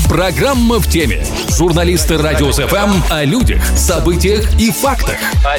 Программа в теме. Журналисты Радио СФМ о людях, событиях и фактах.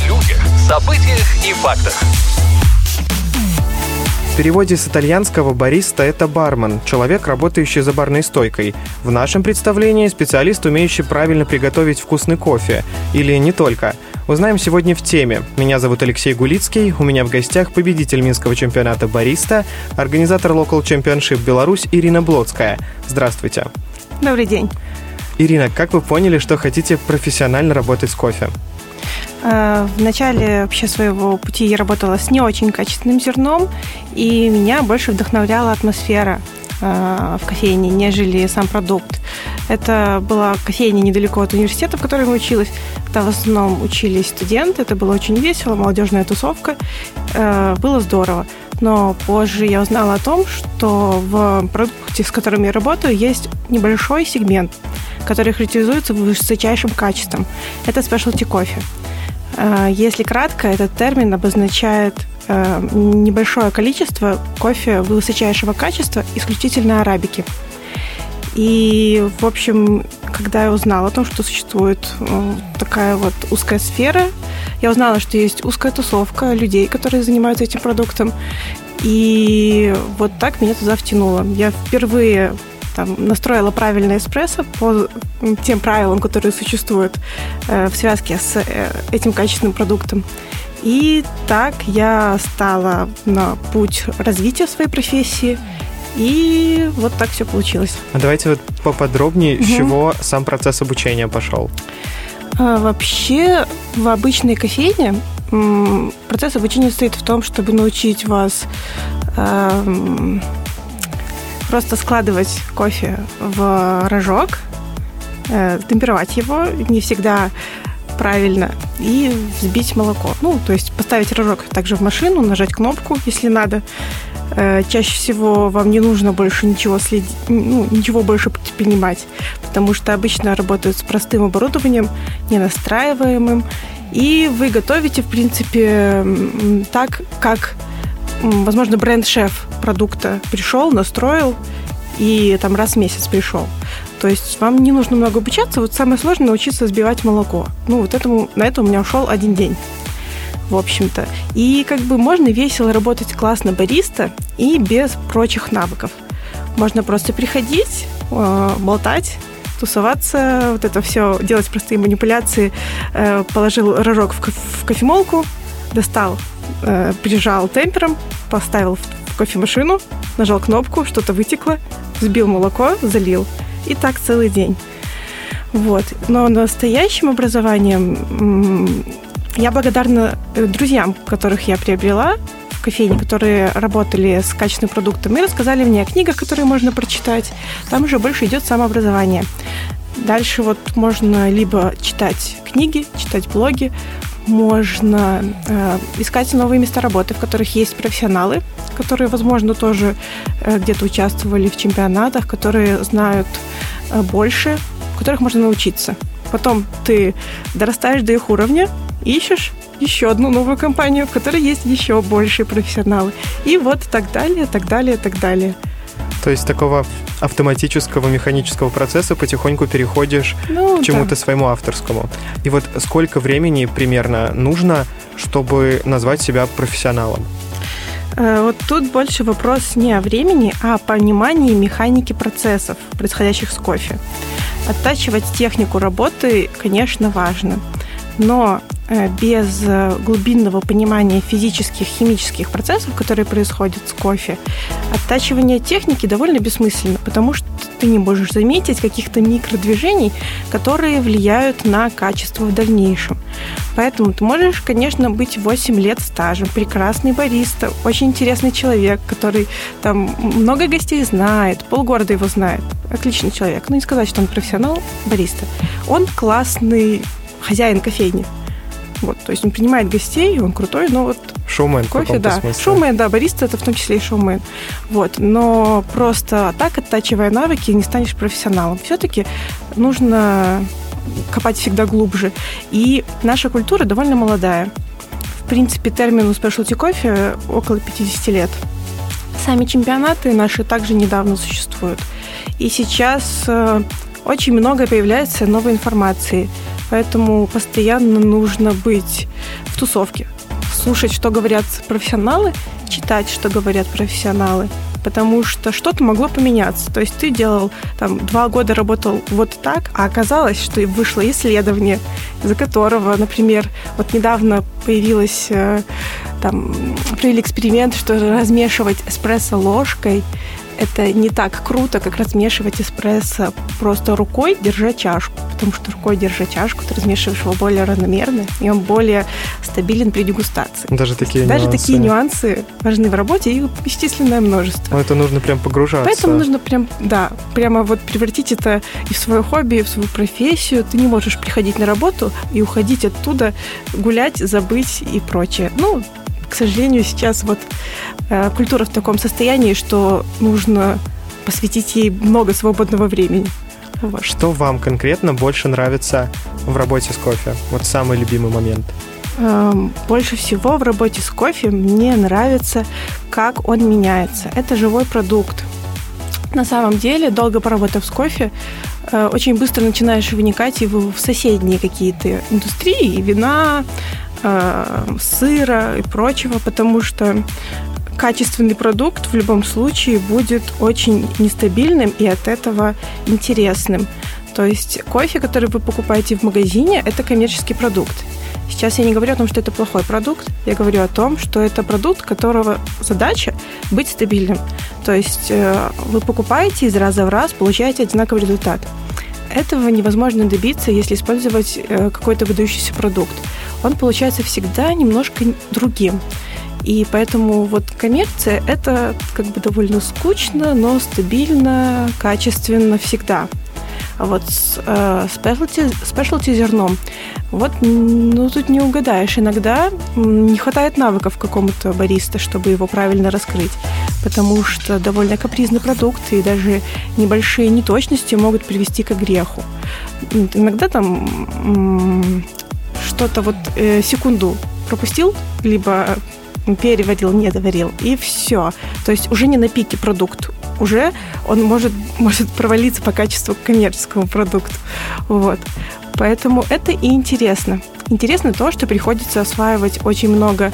В переводе с итальянского «бариста» — это бармен, человек, работающий за барной стойкой. В нашем представлении специалист, умеющий правильно приготовить вкусный кофе. Или не только. Узнаем сегодня в теме. Меня зовут Алексей Гулицкий, у меня в гостях победитель Минского чемпионата «Бариста», организатор Local Championship Беларусь Ирина Блоцкая. Здравствуйте. Добрый день. Ирина, как вы поняли, что хотите профессионально работать с кофе? В начале вообще своего пути я работала с не очень качественным зерном, и меня больше вдохновляла атмосфера в кофейне, нежели сам продукт. Это была кофейня недалеко от университета, в которой я училась. Там в основном учились студенты, это было очень весело, молодежная тусовка. Было здорово. Но позже я узнала о том, что в продукте, с которым я работаю, есть небольшой сегмент, который характеризуется высочайшим качеством. Это спешлти кофе. Если кратко, этот термин обозначает небольшое количество кофе высочайшего качества, исключительно арабики. И, в общем, когда я узнала о том, что существует такая вот узкая сфера, я узнала, что есть узкая тусовка людей, которые занимаются этим продуктом. И вот так меня туда втянуло. Я впервые настроила правильный эспрессо по тем правилам, которые существуют в связке с этим качественным продуктом. И так я стала на путь развития своей профессии. И вот так все получилось. А давайте вот поподробнее, с чего сам процесс обучения пошел. Вообще, в обычной кофейне процесс обучения состоит в том, чтобы научить вас просто складывать кофе в рожок, темперовать его не всегда правильно и взбить молоко. То есть поставить рожок также в машину, нажать кнопку, если надо. Чаще всего вам не нужно больше ничего больше предпринимать, потому что обычно работают с простым оборудованием, ненастраиваемым, и вы готовите, в принципе, так, как, возможно, бренд-шеф продукта пришел, настроил и раз в месяц пришел. То есть вам не нужно много обучаться. Вот самое сложное — научиться взбивать молоко. На это у меня ушел один день, в общем-то. И можно весело работать классно бариста и без прочих навыков. Можно просто приходить, болтать, тусоваться, вот это все, делать простые манипуляции. Положил рожок в кофемолку, достал, прижал темпером, поставил в кофемашину, нажал кнопку, что-то вытекло, взбил молоко, залил. И так целый день. Вот. Но настоящим образованием я благодарна друзьям, которых я приобрела в кофейне, которые работали с качественным продуктом и рассказали мне о книгах, которые можно прочитать. Там уже больше идет самообразование. Дальше можно либо читать книги, читать блоги, можно искать новые места работы, в которых есть профессионалы, которые, возможно, тоже где-то участвовали в чемпионатах, которые знают больше, у которых можно научиться. Потом ты дорастаешь до их уровня, ищешь еще одну новую компанию, в которой есть еще большие профессионалы. И вот так далее, так далее, так далее. То есть такого автоматического, механического процесса потихоньку переходишь к чему-то своему авторскому. И вот сколько времени примерно нужно, чтобы назвать себя профессионалом? Вот тут больше вопрос не о времени, а о понимании механики процессов, происходящих с кофе. Оттачивать технику работы, конечно, важно, но без глубинного понимания физических, химических процессов, которые происходят с кофе, оттачивание техники довольно бессмысленно, потому что ты не можешь заметить каких-то микродвижений, которые влияют на качество в дальнейшем. Поэтому ты можешь, конечно, быть 8 лет стажем, прекрасный бариста, очень интересный человек, который много гостей знает, полгорода его знает, отличный человек. Не сказать, что он профессионал бариста. Он классный хозяин кофейни. То есть он принимает гостей, он крутой, но шоумен кофе, в каком-то смысле. Шоумен, бариста — это в том числе и шоумен. Но просто так, оттачивая навыки, не станешь профессионалом. Все-таки нужно копать всегда глубже. И наша культура довольно молодая. В принципе, термину спешлти кофе около 50 лет. Сами чемпионаты наши также недавно существуют. И сейчас очень много появляется новой информации, поэтому постоянно нужно быть в тусовке, слушать, что говорят профессионалы, читать, что говорят профессионалы, потому что что-то могло поменяться. То есть ты делал, 2 года работал вот так, а оказалось, что вышло исследование, из-за которого, например, вот недавно провели эксперимент, что размешивать эспрессо ложкой это не так круто, как размешивать эспрессо просто рукой, держа чашку. Потому что рукой, держа чашку, ты размешиваешь его более равномерно, и он более стабилен при дегустации. Даже такие нюансы важны в работе, и бесчисленное множество. Но это нужно прям погружаться. Поэтому нужно прямо вот превратить это и в свое хобби, и в свою профессию. Ты не можешь приходить на работу и уходить оттуда, гулять, забыть и прочее. К сожалению, сейчас культура в таком состоянии, что нужно посвятить ей много свободного времени. Вот. Что вам конкретно больше нравится в работе с кофе? Вот самый любимый момент. Больше всего в работе с кофе мне нравится, как он меняется. Это живой продукт. На самом деле, долго поработав с кофе, очень быстро начинаешь вникать и в соседние какие-то индустрии, вина, сыра и прочего, потому что качественный продукт в любом случае будет очень нестабильным и от этого интересным. То есть кофе, который вы покупаете в магазине, это коммерческий продукт. Сейчас я не говорю о том, что это плохой продукт, я говорю о том, что это продукт, которого задача быть стабильным. То есть вы покупаете из раза в раз, получаете одинаковый результат. Этого невозможно добиться, если использовать какой-то выдающийся продукт. Он получается всегда немножко другим. И поэтому коммерция – это довольно скучно, но стабильно, качественно всегда. А спешлти зерном, тут не угадаешь. Иногда не хватает навыков какому-то бариста, чтобы его правильно раскрыть, потому что довольно капризный продукт, и даже небольшие неточности могут привести к греху. Иногда что-то секунду пропустил, либо переварил, не доварил, и все. То есть уже не на пике продукт, уже он может провалиться по качеству к коммерческому продукту. Вот. Поэтому это и интересно. Интересно то, что приходится осваивать очень много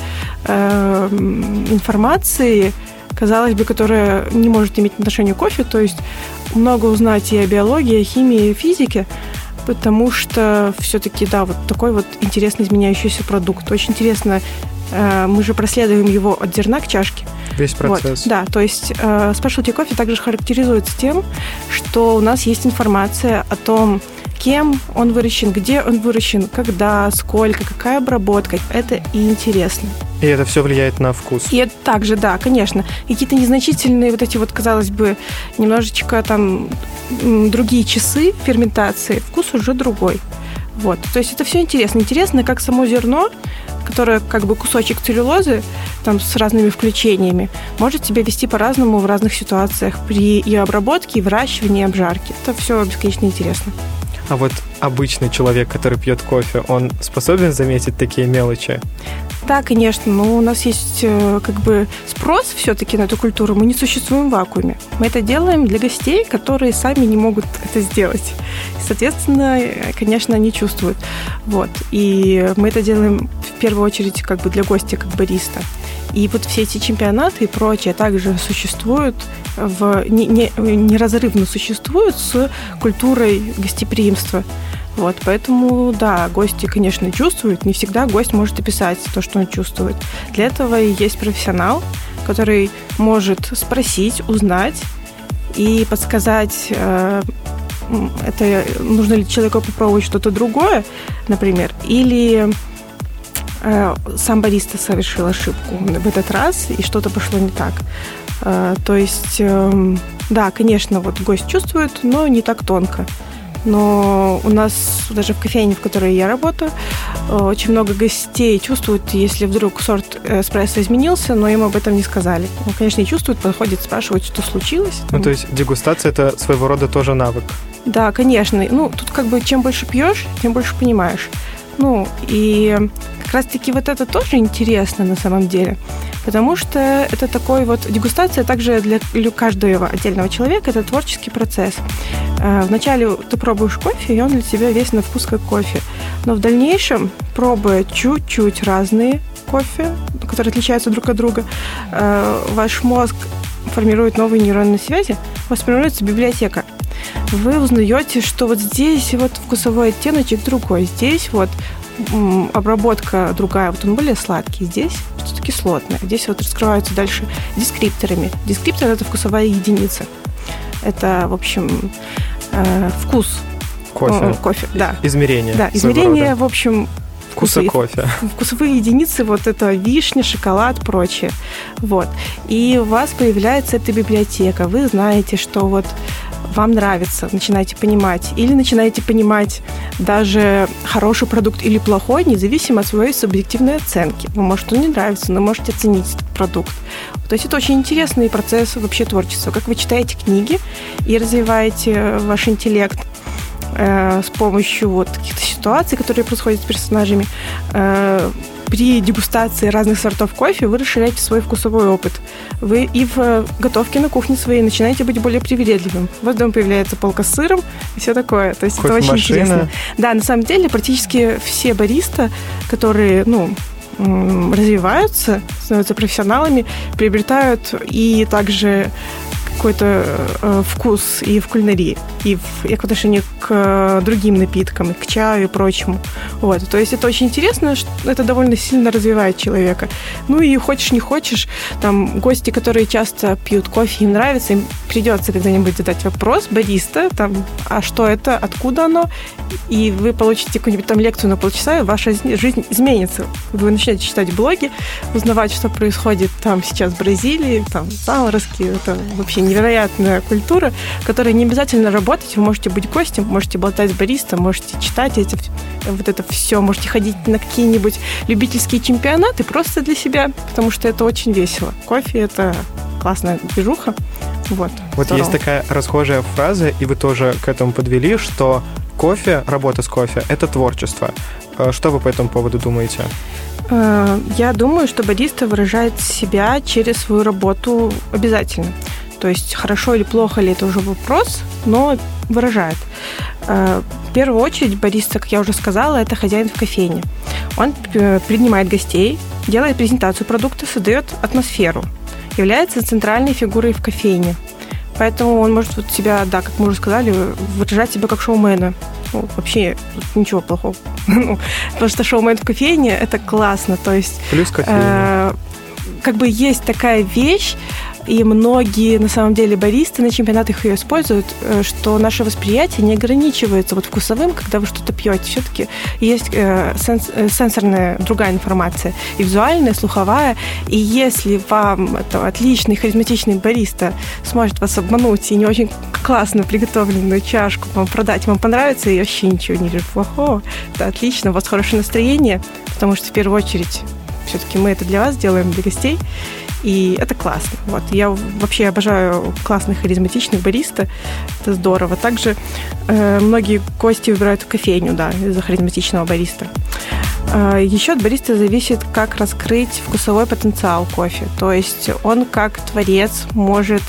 информации, казалось бы, которая не может иметь отношение к кофе, то есть много узнать и о биологии, о химии, и физике, потому что все-таки, такой интересный изменяющийся продукт. Очень интересно, мы же проследуем его от зерна к чашке. Весь процесс. То есть спешлти кофе также характеризуется тем, что у нас есть информация о том, кем он выращен, где он выращен, когда, сколько, какая обработка. Это и интересно. И это все влияет на вкус. И это также, да, конечно. Какие-то незначительные казалось бы, немножечко другие часы ферментации, вкус уже другой. Вот. То есть это все интересно. Интересно, как само зерно, которое кусочек целлюлозы, с разными включениями, может себя вести по-разному в разных ситуациях при и обработке, и выращивании, и обжарке. Это все бесконечно интересно. А обычный человек, который пьет кофе, он способен заметить такие мелочи? Да, конечно, но у нас есть спрос все-таки на эту культуру. Мы не существуем в вакууме. Мы это делаем для гостей, которые сами не могут это сделать. И, соответственно, конечно, они чувствуют. Вот. И мы это делаем в первую очередь для гостя, как бариста. И все эти чемпионаты и прочее также существуют, неразрывно существуют с культурой гостеприимства. Вот, поэтому, да, гости, конечно, чувствуют. Не всегда гость может описать то, что он чувствует. Для этого и есть профессионал, который может спросить, узнать и подсказать, это нужно ли человеку попробовать что-то другое, например, или сам бариста совершил ошибку в этот раз, и что-то пошло не так. То есть, да, конечно, гость чувствует, но не так тонко. Но у нас даже в кофейне, в которой я работаю, очень много гостей чувствуют, если вдруг сорт эспрессо изменился, но им об этом не сказали. Конечно, и чувствуют, подходят, спрашивают, что случилось. То есть дегустация – это своего рода тоже навык? Да, конечно. Тут чем больше пьешь, тем больше понимаешь. И как раз-таки это тоже интересно на самом деле, потому что это такой дегустация также для каждого отдельного человека, это творческий процесс. Вначале ты пробуешь кофе, и он для тебя весь на вкус как кофе. Но в дальнейшем, пробуя чуть-чуть разные кофе, которые отличаются друг от друга, ваш мозг формирует новые нейронные связи, у вас формируется библиотека. Вы узнаете, что вот здесь вот вкусовой оттеночек другой, здесь вот обработка другая, вот он более сладкий, здесь что-то кислотное, здесь вот раскрываются дальше дескрипторами. Дескриптор – это вкусовая единица. Это, в общем, вкус кофе, да. Измерение. Да, измерение, в общем, вкуса кофе. Вкусовые единицы, вот это вишня, шоколад, прочее. Вот. И у вас появляется эта библиотека. Вы знаете, что вот вам нравится, начинаете понимать. Или начинаете понимать даже хороший продукт или плохой, независимо от своей субъективной оценки. Вам может он не нравится, но можете оценить этот продукт. То есть это очень интересный процесс вообще творчества. Как вы читаете книги и развиваете ваш интеллект с помощью вот каких-то ситуаций, которые происходят с персонажами. При дегустации разных сортов кофе вы расширяете свой вкусовой опыт. Вы и в готовке на кухне своей начинаете быть более привередливым. У вас дома появляется полка с сыром и все такое. То есть это очень интересно. Да, на самом деле практически все бариста, которые, развиваются, становятся профессионалами, приобретают и также какой-то вкус и в кулинарии, и в отношении к другим напиткам, и к чаю и прочему. Вот. То есть это очень интересно, это довольно сильно развивает человека. Ну и хочешь не хочешь, там гости, которые часто пьют кофе, им нравится, им придется когда-нибудь задать вопрос бариста, там, а что это, откуда оно, и вы получите какую-нибудь там лекцию на полчаса, и ваша жизнь изменится. Вы начнете читать блоги, узнавать, что происходит там сейчас в Бразилии, там заморозки, это вообще невероятная культура, которая не обязательно работать, вы можете быть гостем, можете болтать с баристом, можете читать вот это все, можете ходить на какие-нибудь любительские чемпионаты просто для себя, потому что это очень весело. Кофе – это классная движуха. Вот есть такая расхожая фраза, и вы тоже к этому подвели, что кофе, работа с кофе – это творчество. Что вы по этому поводу думаете? Я думаю, что бариста выражает себя через свою работу обязательно. То есть хорошо или плохо ли, это уже вопрос, но выражает. В первую очередь бариста, как я уже сказала, это хозяин в кофейне. Он принимает гостей, делает презентацию продукта, создает атмосферу, является центральной фигурой в кофейне. Поэтому он может вот себя, да, как мы уже сказали, выражать себя как шоумена. Вообще ничего плохого. Потому что шоумен в кофейне – это классно. То есть, плюс кофейня. Как бы есть такая вещь, и многие, на самом деле, баристы на чемпионатах ее используют, что наше восприятие не ограничивается вот вкусовым, когда вы что-то пьете. Все-таки есть сенсорная другая информация, и визуальная, слуховая. И если вам это отличный, харизматичный бариста сможет вас обмануть и не очень классно приготовленную чашку вам продать, вам понравится, и вообще ничего не вижу плохого, это отлично, у вас хорошее настроение, потому что в первую очередь все-таки мы это для вас делаем, для гостей. И это классно. Вот. Я вообще обожаю классных, харизматичных бариста. Это здорово. Также многие гости выбирают кофейню, да, из-за харизматичного бариста. Еще от бариста зависит, как раскрыть вкусовой потенциал кофе. То есть он как творец может...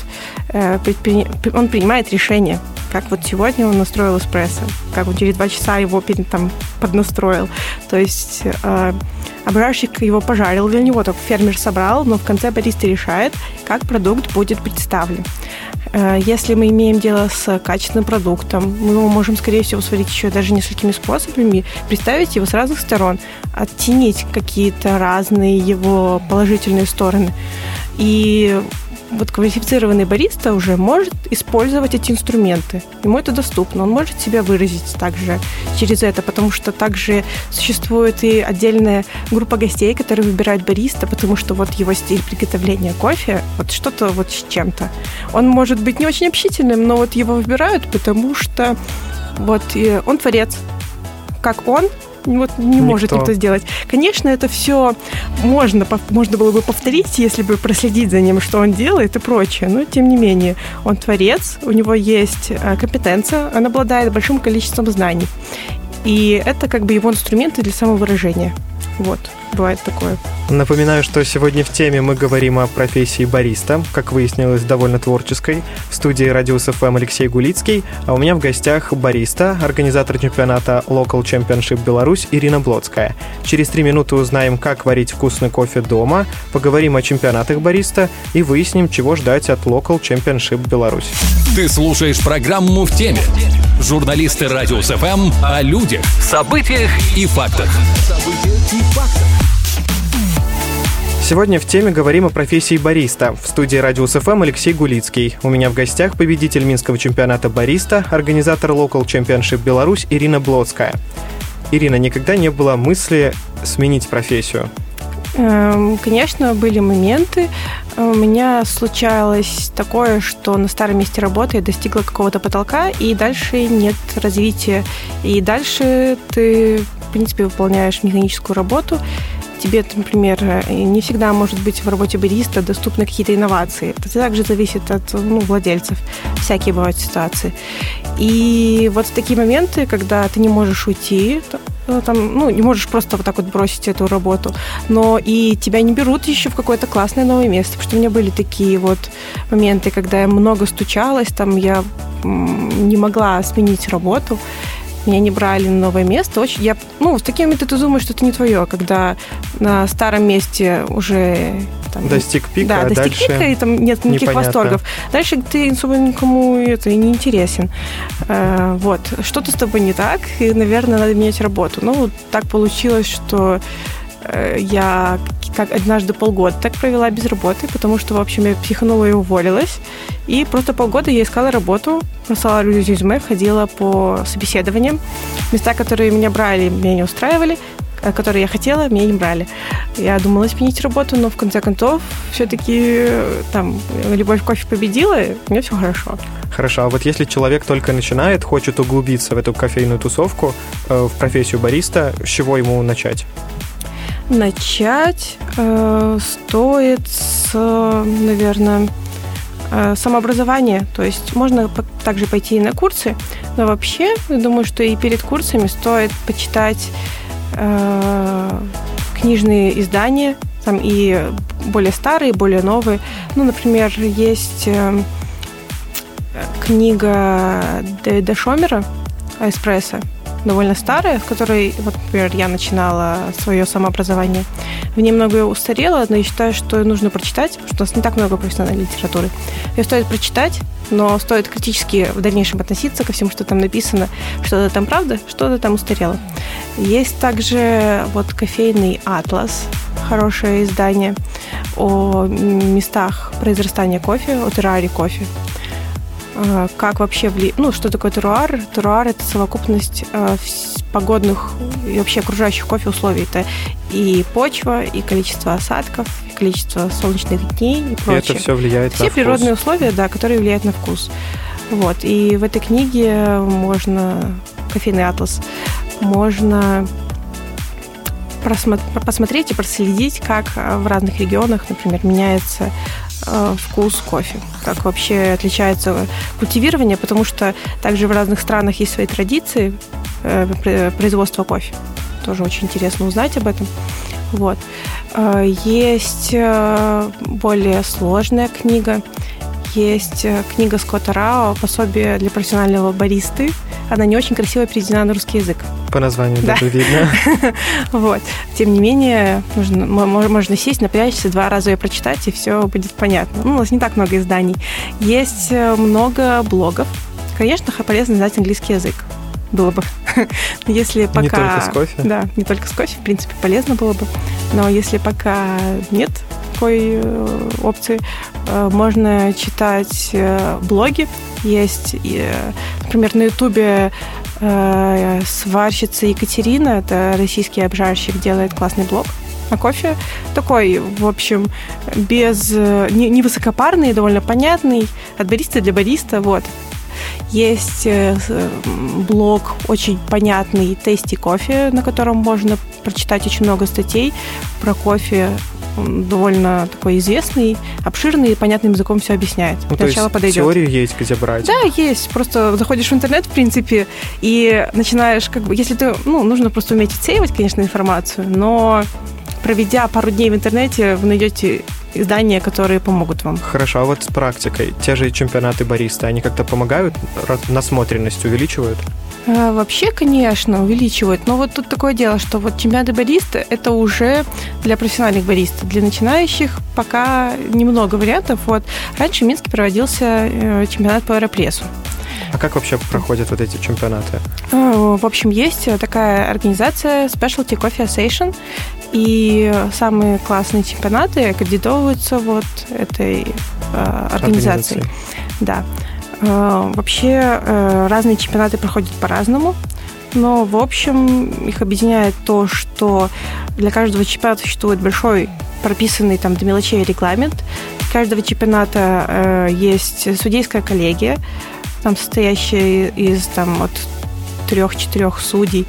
Он принимает решение. Как вот сегодня он настроил эспрессо, как он через 2 часа его поднастроил. То есть обжарщик его пожарил для него, так фермер собрал, но в конце бариста решает, как продукт будет представлен. Если мы имеем дело с качественным продуктом, мы его можем, скорее всего, сварить еще даже несколькими способами, представить его с разных сторон, оттенить какие-то разные его положительные стороны. И вот квалифицированный бариста уже может использовать эти инструменты. Ему это доступно. Он может себя выразить также через это, потому что также существует и отдельная группа гостей, которые выбирают бариста, потому что вот его стиль приготовления кофе, вот что-то вот с чем-то. Он может быть не очень общительным, но вот его выбирают, потому что вот он творец. Как он, вот не может никто сделать. Конечно, это все можно было бы повторить, если бы проследить за ним, что он делает и прочее. Но, тем не менее, он творец, у него есть компетенция, он обладает большим количеством знаний. И это как бы его инструменты для самовыражения. Вот, бывает такое. Напоминаю, что сегодня в теме мы говорим о профессии бариста, как выяснилось, довольно творческой. В студии Радиус ФМ Алексей Гулицкий, а у меня в гостях бариста, организатор чемпионата Local Championship Беларусь Ирина Блоцкая. Через 3 минуты узнаем, как варить вкусный кофе дома, поговорим о чемпионатах бариста и выясним, чего ждать от Local Championship Беларусь. Ты слушаешь программу «В теме». Журналисты Радиус ФМ о людях, событиях и фактах. Сегодня в теме говорим о профессии бариста. В студии Радиус ФМ Алексей Гулицкий. У меня в гостях победитель Минского чемпионата бариста, организатор Local Championship Беларусь Ирина Блоцкая. Ирина, никогда не было мысли сменить профессию? Конечно, были моменты. У меня случалось такое, что на старом месте работы я достигла какого-то потолка, и дальше нет развития. И дальше ты, в принципе, выполняешь механическую работу. Тебе, например, не всегда, может быть, в работе бариста доступны какие-то инновации. Это также зависит от владельцев. Всякие бывают ситуации. И вот в такие моменты, когда ты не можешь уйти, не можешь просто вот так вот бросить эту работу, но и тебя не берут еще в какое-то классное новое место. Потому что у меня были такие вот моменты, когда я много стучалась, я не могла сменить работу, меня не брали на новое место. В такие моменты ты думаешь, что это не твое, когда на старом месте уже достиг пика, достиг пика, и там нет никаких непонятно. Восторгов. Дальше ты особо никому это и не интересен. Что-то с тобой не так, и, наверное, надо менять работу. Так получилось, что я однажды полгода так провела без работы, потому что, в общем, я психанула и уволилась. И просто полгода я искала работу, бросала резюме, ходила по собеседованиям. Места, которые меня брали, меня не устраивали, которые я хотела, меня не брали. Я думала сменить работу, но в конце концов все-таки любовь к кофе победила, и у меня все хорошо. Хорошо, а вот если человек только начинает, хочет углубиться в эту кофейную тусовку, в профессию бариста, с чего ему начать? Начать стоит с, наверное, самообразования. То есть можно также пойти и на курсы, но вообще, я думаю, что и перед курсами стоит почитать книжные издания, и более старые, и более новые. Например, есть книга Дэвида Шомера «Эспрессо», довольно старая, в которой, например, я начинала свое самообразование. В ней многое устарело, но я считаю, что нужно прочитать, потому что у нас не так много профессиональной литературы. Ее стоит прочитать, но стоит критически в дальнейшем относиться ко всему, что там написано. Что-то там правда, что-то там устарело. Есть также кофейный атлас, хорошее издание о местах произрастания кофе, о теруаре кофе. Как вообще что такое теруар? Теруар – это совокупность погодных и вообще окружающих кофе условий. Это и почва, и количество осадков, и количество солнечных дней и прочее. И это все влияет на вкус. Все природные условия, которые влияют на вкус. И в этой книге кофейный атлас, можно посмотреть и проследить, как в разных регионах, например, меняется вкус кофе, как вообще отличается культивирование, потому что также в разных странах есть свои традиции производства кофе. Тоже очень интересно узнать об этом. Есть более сложная книга. Есть книга Скотта Рао «Пособие для профессионального баристы». Она не очень красиво переведена на русский язык. По названию даже видно. Тем не менее, можно сесть, напрячься, 2 раза ее прочитать, и все будет понятно. У нас не так много изданий. Есть много блогов. Конечно, полезно знать английский язык. Было бы. Если пока... Не только с кофе? Да, не только с кофе, в принципе, полезно было бы. Но если пока нет такой опции, можно читать блоги. Есть, например, на Ютубе сварщица Екатерина, это российский обжарщик, делает классный блог о кофе. Такой, в общем, не высокопарный, довольно понятный, от бариста для бариста, Есть блог очень понятный «Tasty Coffee», на котором можно прочитать очень много статей про кофе он довольно такой известный, обширный и понятным языком все объясняет. То есть теорию есть где брать? Да, есть. Просто заходишь в интернет, в принципе, и начинаешь, если ты, нужно просто уметь отсеивать, конечно, информацию, но проведя пару дней в интернете, вы найдете издания, которые помогут вам. Хорошо, а вот с практикой, те же чемпионаты бариста, они как-то помогают, насмотренность увеличивают? Вообще, конечно, увеличивают. Но вот тут такое дело, что вот чемпионаты бариста – это уже для профессиональных баристов. Для начинающих пока немного вариантов. Вот раньше в Минске проводился чемпионат по аэропрессу. А как вообще проходят вот эти чемпионаты? В общем, есть такая организация Specialty Coffee Association, и самые классные чемпионаты аккредитовываются вот этой организацией. Да. Вообще разные чемпионаты проходят по-разному, но в общем их объединяет то, что для каждого чемпионата существует большой прописанный там до мелочей регламент. Для каждого чемпионата есть судейская коллегия, там состоящая из от 3-4 судей.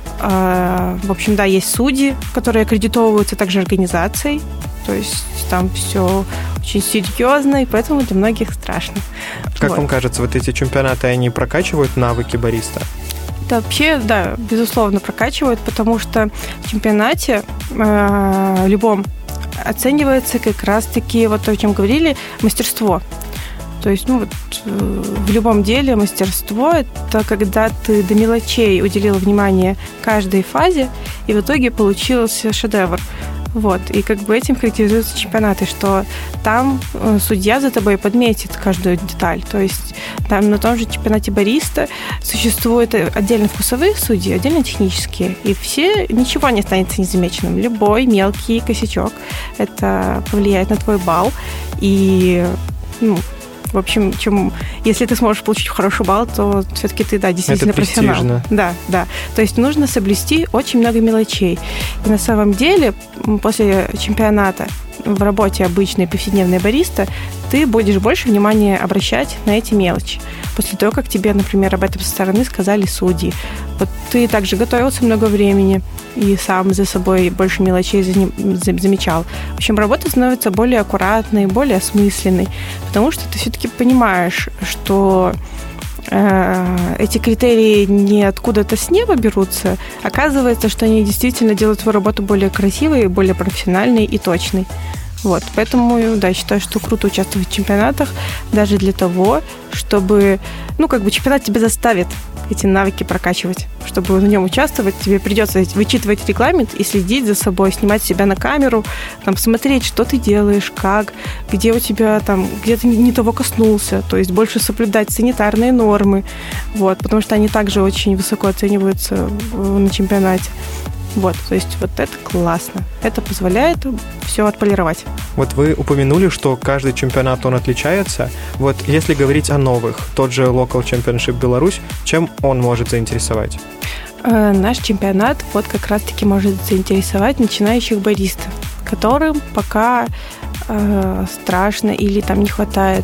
В общем, да, есть судьи, которые аккредитовываются также организацией. То есть там все очень серьезно, и поэтому для многих страшно. Как вам кажется, вот эти чемпионаты, они прокачивают навыки бариста? Да, вообще, да, безусловно, прокачивают, потому что в чемпионате любом оценивается как раз-таки, вот то, о чем говорили, мастерство. То есть, в любом деле мастерство – это когда ты до мелочей уделил внимание каждой фазе, и в итоге получился шедевр. Вот, и этим характеризуются чемпионаты, что там судья за тобой подметит каждую деталь. То есть там на том же чемпионате бариста существуют отдельно вкусовые судьи, отдельно технические, и ничего не останется незамеченным. Любой мелкий косячок – это повлияет на твой балл, и в общем, если ты сможешь получить хороший балл, то все-таки ты, действительно профессионал. Да. То есть нужно соблюсти очень много мелочей. И на самом деле, после чемпионата в работе обычной повседневной бариста, ты будешь больше внимания обращать на эти мелочи. После того, как тебе, например, об этом со стороны сказали судьи. Вот ты также готовился много времени и сам за собой больше мелочей замечал. В общем, работа становится более аккуратной, более осмысленной, потому что ты все-таки понимаешь, что эти критерии не откуда-то с неба берутся. Оказывается, что они действительно делают твою работу более красивой, более профессиональной и точной. Вот, поэтому, да, считаю, что круто участвовать в чемпионатах даже для того, чтобы, чемпионат тебя заставит эти навыки прокачивать. Чтобы в нем участвовать, тебе придется вычитывать регламент и следить за собой, снимать себя на камеру, смотреть, что ты делаешь, как, где у тебя где ты не того коснулся, то есть больше соблюдать санитарные нормы, вот, потому что они также очень высоко оцениваются на чемпионате. Вот, то есть вот это классно. Это позволяет все отполировать. Вот вы упомянули, что каждый чемпионат, он отличается. Вот если говорить о новых, тот же Local Championship Беларусь, чем он может заинтересовать? Наш чемпионат как раз-таки может заинтересовать начинающих баристов, которым пока страшно или не хватает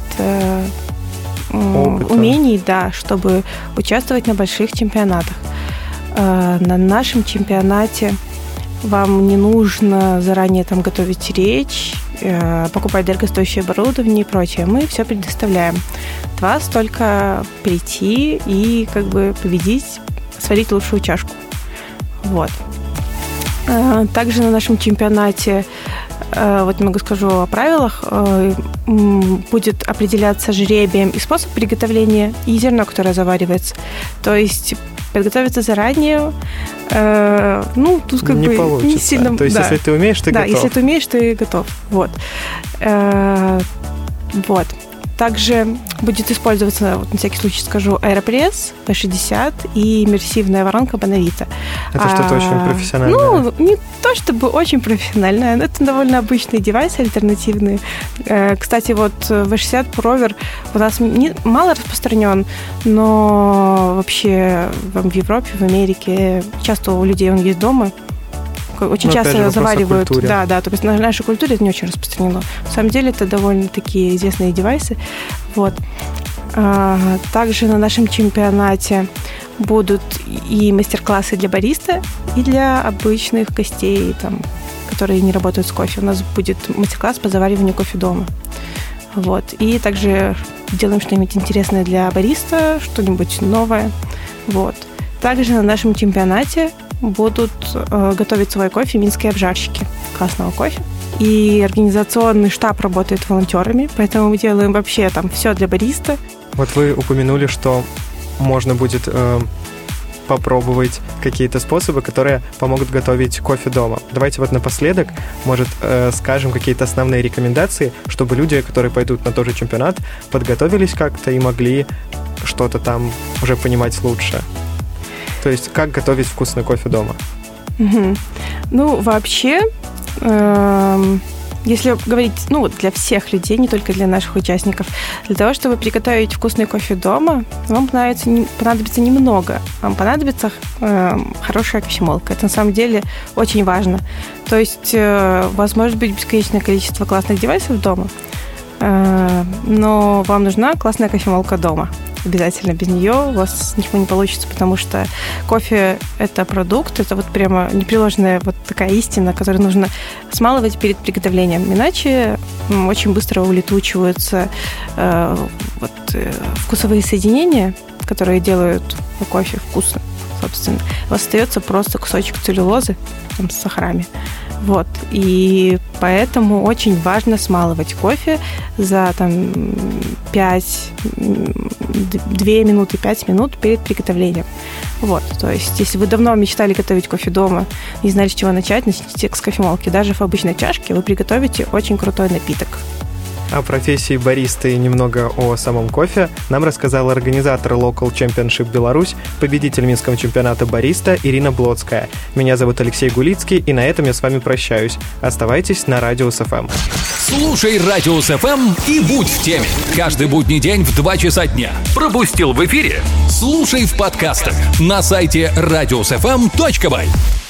умений, чтобы участвовать на больших чемпионатах. На нашем чемпионате вам не нужно заранее готовить речь, покупать дорогостоящее оборудование и прочее. Мы все предоставляем. От вас только прийти и победить, сварить лучшую чашку. Вот. Также на нашем чемпионате, немного скажу о правилах, будет определяться жребием и способ приготовления, и зерно, которое заваривается. То есть подготовиться заранее, тут не получится. Не сильно, то есть, если ты умеешь, ты готов. Да, если ты умеешь, ты готов. Вот. Вот. Также будет использоваться, на всякий случай скажу, аэропресс P60 и иммерсивная воронка Bonavita. Это что-то очень профессиональное? Не то чтобы очень профессиональное, но это довольно обычные девайсы альтернативные. Кстати, V60 Prover у нас мало распространен, но вообще в Европе, в Америке часто у людей он есть дома. Очень часто заваривают. Да, то есть на нашей культуре это не очень распространено. На самом деле это довольно такие известные девайсы. Вот. Также на нашем чемпионате будут и мастер-классы для бариста, и для обычных гостей, там, которые не работают с кофе. У нас будет мастер-класс по завариванию кофе дома. Вот. И также делаем что-нибудь интересное для бариста, что-нибудь новое. Вот. Также на нашем чемпионате будут готовить свой кофе минские обжарщики классного кофе. И организационный штаб работает волонтерами, поэтому мы делаем вообще там все для бариста. Вот вы упомянули, что можно будет попробовать какие-то способы, которые помогут готовить кофе дома. Давайте вот напоследок, может, скажем какие-то основные рекомендации, чтобы люди, которые пойдут на тот же чемпионат, подготовились как-то и могли что-то там уже понимать лучше. То есть, как готовить вкусный кофе дома? Угу. Ну, вообще, если говорить, для всех людей, не только для наших участников, для того, чтобы приготовить вкусный кофе дома, вам понадобится немного. Вам понадобится хорошая кофемолка. Это на самом деле очень важно. То есть у вас может быть бесконечное количество классных девайсов дома, но вам нужна классная кофемолка дома. Обязательно без нее у вас ничего не получится, потому что кофе – это продукт, это вот прямо непреложная вот такая истина, которую нужно смалывать перед приготовлением. Иначе очень быстро улетучиваются вкусовые соединения, которые делают кофе вкусным, собственно. У вас остается просто кусочек целлюлозы там, с сахарами. Вот. И поэтому очень важно смалывать кофе за 2 минуты, 5 минут перед приготовлением. Вот. То есть, если вы давно мечтали готовить кофе дома, не знали, с чего начать, начните с кофемолки. Даже в обычной чашке вы приготовите очень крутой напиток. О профессии баристы и немного о самом кофе нам рассказала организатор Local Championship Беларусь, победитель Минского чемпионата бариста Ирина Блоцкая. Меня зовут Алексей Гулицкий, и на этом я с вами прощаюсь. Оставайтесь на Радиус ФМ. Слушай Радиус ФМ и будь в теме. Каждый будний день в 2 часа дня. Пропустил в эфире? Слушай в подкастах на сайте radiusfm.by.